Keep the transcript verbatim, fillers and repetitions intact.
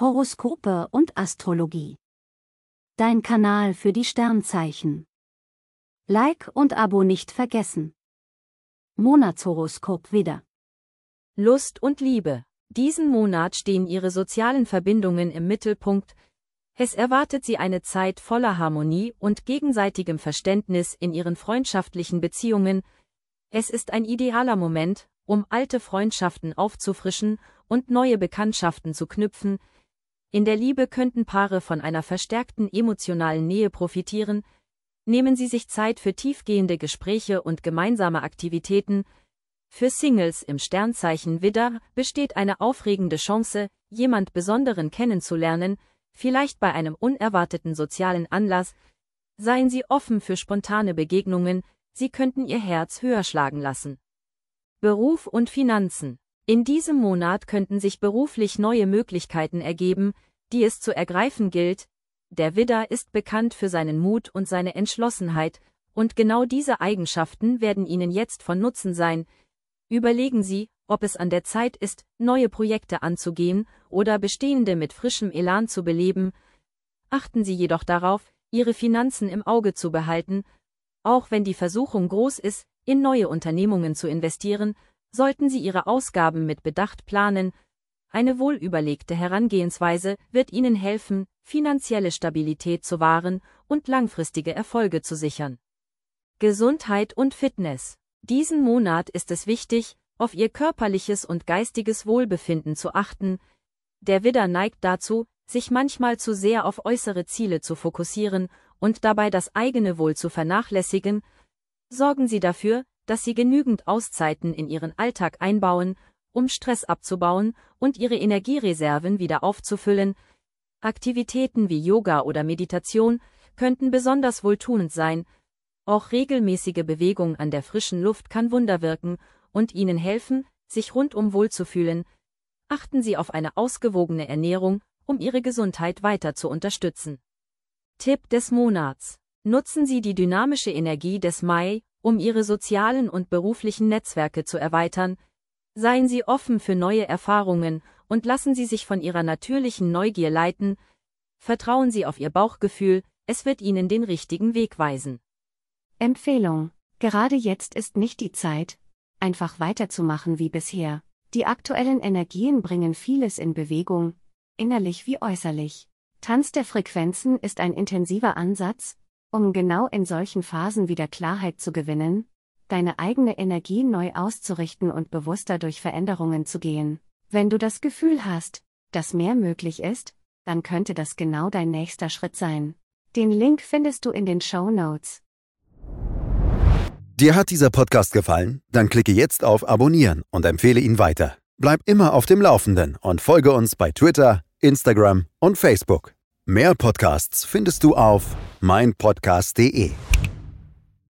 Horoskope und Astrologie. Dein Kanal für die Sternzeichen. Like und Abo nicht vergessen. Monatshoroskop Widder. Lust und Liebe. Diesen Monat stehen Ihre sozialen Verbindungen im Mittelpunkt. Es erwartet Sie eine Zeit voller Harmonie und gegenseitigem Verständnis in Ihren freundschaftlichen Beziehungen. Es ist ein idealer Moment, um alte Freundschaften aufzufrischen und neue Bekanntschaften zu knüpfen. In der Liebe könnten Paare von einer verstärkten emotionalen Nähe profitieren. Nehmen Sie sich Zeit für tiefgehende Gespräche und gemeinsame Aktivitäten. Für Singles im Sternzeichen Widder besteht eine aufregende Chance, jemand Besonderen kennenzulernen, vielleicht bei einem unerwarteten sozialen Anlass. Seien Sie offen für spontane Begegnungen, sie könnten Ihr Herz höher schlagen lassen. Beruf und Finanzen. In diesem Monat könnten sich beruflich neue Möglichkeiten ergeben, die es zu ergreifen gilt. Der Widder ist bekannt für seinen Mut und seine Entschlossenheit, und genau diese Eigenschaften werden Ihnen jetzt von Nutzen sein. Überlegen Sie, ob es an der Zeit ist, neue Projekte anzugehen oder bestehende mit frischem Elan zu beleben. Achten Sie jedoch darauf, Ihre Finanzen im Auge zu behalten. Auch wenn die Versuchung groß ist, in neue Unternehmungen zu investieren, sollten Sie Ihre Ausgaben mit Bedacht planen. Eine wohlüberlegte Herangehensweise wird Ihnen helfen, finanzielle Stabilität zu wahren und langfristige Erfolge zu sichern. Gesundheit und Fitness. Diesen Monat ist es wichtig, auf Ihr körperliches und geistiges Wohlbefinden zu achten. Der Widder neigt dazu, sich manchmal zu sehr auf äußere Ziele zu fokussieren und dabei das eigene Wohl zu vernachlässigen. Sorgen Sie dafür, dass Sie genügend Auszeiten in Ihren Alltag einbauen, um Stress abzubauen und Ihre Energiereserven wieder aufzufüllen. Aktivitäten wie Yoga oder Meditation könnten besonders wohltuend sein. Auch regelmäßige Bewegung an der frischen Luft kann Wunder wirken und Ihnen helfen, sich rundum wohlzufühlen. Achten Sie auf eine ausgewogene Ernährung, um Ihre Gesundheit weiter zu unterstützen. Tipp des Monats. Nutzen Sie die dynamische Energie des Mai, um Ihre sozialen und beruflichen Netzwerke zu erweitern. Seien Sie offen für neue Erfahrungen und lassen Sie sich von Ihrer natürlichen Neugier leiten. Vertrauen Sie auf Ihr Bauchgefühl, es wird Ihnen den richtigen Weg weisen. Empfehlung: Gerade jetzt ist nicht die Zeit, einfach weiterzumachen wie bisher. Die aktuellen Energien bringen vieles in Bewegung, innerlich wie äußerlich. Tanz der Frequenzen ist ein intensiver Ansatz, um genau in solchen Phasen wieder Klarheit zu gewinnen, deine eigene Energie neu auszurichten und bewusster durch Veränderungen zu gehen. Wenn du das Gefühl hast, dass mehr möglich ist, dann könnte das genau dein nächster Schritt sein. Den Link findest du in den Shownotes. Dir hat dieser Podcast gefallen? Dann klicke jetzt auf Abonnieren und empfehle ihn weiter. Bleib immer auf dem Laufenden und folge uns bei Twitter, Instagram und Facebook. Mehr Podcasts findest du auf mein podcast punkt de.